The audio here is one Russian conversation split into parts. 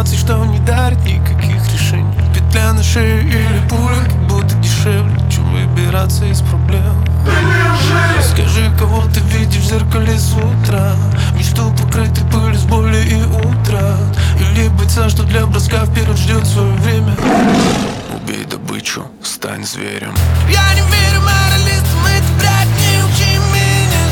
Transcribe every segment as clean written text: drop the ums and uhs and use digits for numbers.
эмоций, что не дарит никаких решений. Петля на шее или пуля, как будто дешевле, чем выбираться из проблем. Скажи, кого ты видишь в зеркале с утра, мечту покрытой пылью с боли и утрат, или бойца, что для броска вперед ждет свое время. Убей добычу, стань зверем. Я не верю моралистам, это брать, не учи меня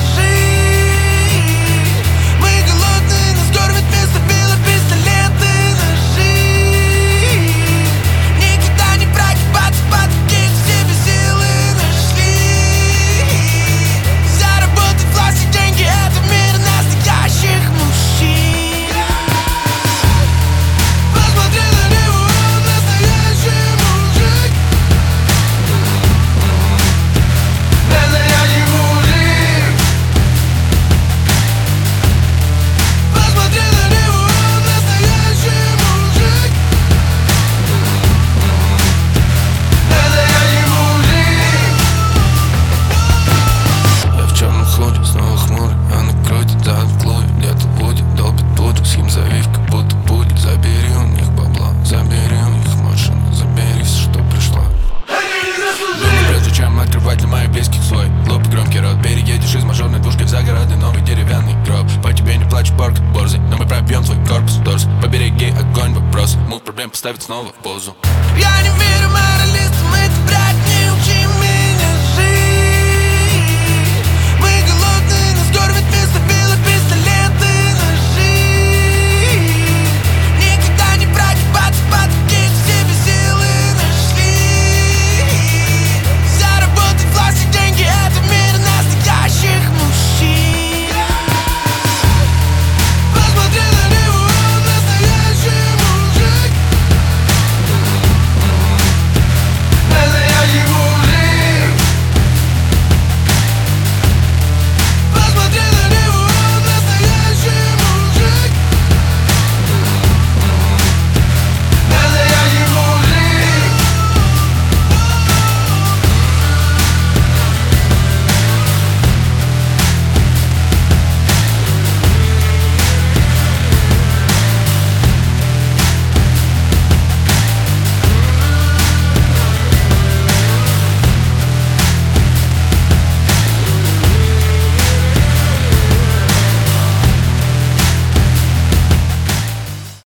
жить. Мы голодные, нас кормят вместо пилок пистолеты, ножи. Никогда не прогибаться под таких, в себе силы нашли. Заработать власть и деньги — это мир настоящих мужчин. Посмотри на него, он настоящий мужик. Настоящий мужик. Посмотри на него, он настоящий мужик. Настоящий мужик. Я в черном худе, снова хмурый, она крутит зад в клубе. Где-то будет, долбит пудру, схем завив, как будто будет. Забери у них бабла, забери у них машину, забери все, что пришло. Думаю, прежде чем открывать для моих близких свой глупый громкий рот, переедешь из мажорной двушки в загородный новый деревянный гроб. По тебе не плачет порк, борзый, но мы пробьем твой корпус, торс. Побереги огонь, вопрос, мух проблем поставить снова в позу. Я не верю моралистам, это бред.